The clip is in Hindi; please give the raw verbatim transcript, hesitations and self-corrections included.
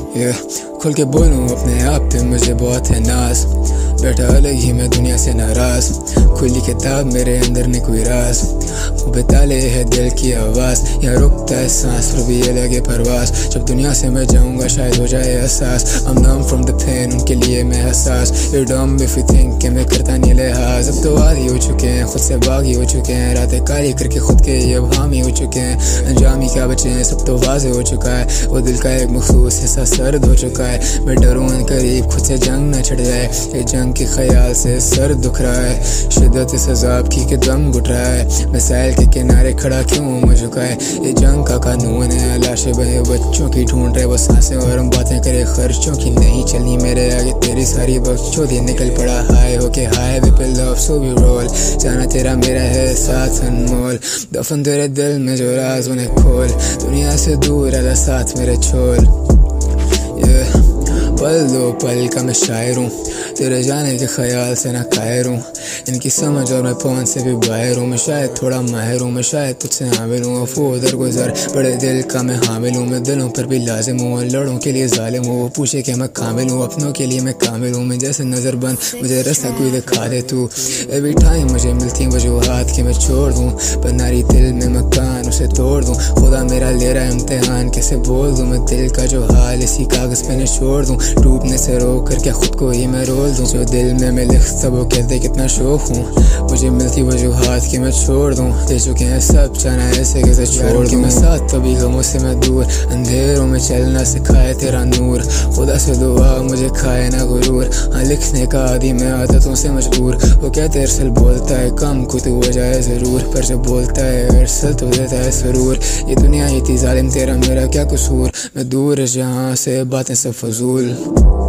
yeah. खुल के बोलूँ अपने आप पे मुझे बहुत है नाज, बैठा अलग ही मैं दुनिया से नाराज। खुली किताब मेरे अंदर ने कोई राज, वो बेताले है दिल की आवाज़। यहाँ रुकता है सांस फिर भी ये लगे परवास। जब दुनिया से मैं जाऊँगा शायद हो जाए एहसास। I'm numb from the pain, उनके लिए मैं हसास। You're dumb if you think कि मैं करता नहीं लिहाज। अब तो आदी हो चुके हैं, खुद से बागी हो चुके हैं, रातें काली करके खुद के ये अब हामी हो चुके हैं। अंजामी क्या बचे हैं, सब तो वाज़े हो चुका है। वो दिल का एक मखसूस हिस्सा सर्द हो चुका है। मैं डरूं इन करीब खुद से जंग न छिड़ जाए, ये जंग के ख्याल से सर दुख रहा है। शिद्दत इस अज़ाब की कि दम घुट रहा है। मिसाइल के किनारे खड़ा क्यों मुझ चुका है, ये जंग का कानून है। लाशें बहे बच्चों की ढूंढ रहे वो सांसें, और हम बातें करे खर्चों की। नहीं चलनी मेरे आगे तेरी सारी बकचोदी, निकल पड़ा हाय होके हाय वे पे लव सो भी रोल। जाना तेरा मेरा है साथ अनमोल, दफन तेरे दिल में जो राज उन्हें खोल। दुनिया से दूर आला साथ मेरे छोल, yeah. पल दो पल का मैं शायर हूँ, तेरे जाने के ख्याल से ना कायर हूँ। इनकी समझ और मैं पहुंच से भी बाहर हूँ। मैं शायद थोड़ा माहिर हूँ, मैं शायद तुझसे हामिल हूँ। अफो उधर गुजर बड़े दिल का मैं हामिल हूँ। मैं दिलों पर भी लाजिम हूँ, लड़ों के लिए जालिम हूँ। वो पूछे कि मैं कामिल हूँ, अपनों के लिए मैं कामिल हूँ। मैं जैसे नज़र बंद मुझे रास्ता कोई दिखा दे तू। एवरी टाइम मुझे मिलती वजूहात कि मैं छोड़ दूँ, बनारी दिल में मकान उसे तोड़ दूँ। खुदा मेरा ले रहा है इम्तिहान, कैसे बोल दूँ मैं दिल का जो हाल इसी कागज़ पे छोड़ दूँ। डूबने से रोक कर क्या खुद को ही मैं रोल दूँ। जो दिल में मैं लिखता वो कहते कितना शौक हूँ, मुझे मिलती वजूहात कि मैं छोड़ दूँ। दे चुके हैं सब जाना ऐसे कैसे छोड़ दूँ। मैं साथ तभी गमों से मैं दूर, अंधेरों में चलना सिखाए तेरा नूर। खुदा से दुआ मुझे खाए ना गुरूर, हाँ लिखने का आदि मैं आदतों से मजबूर। वो कहते अरसल बोलता है कम को तो हो जाए ज़रूर, पर जब बोलता है अरसल तो देता है सरूर। ये दुनिया ही थी जालिम, तेरा मेरा क्या कसूर। मैं दूर जहाँ से बातें सब फजूल।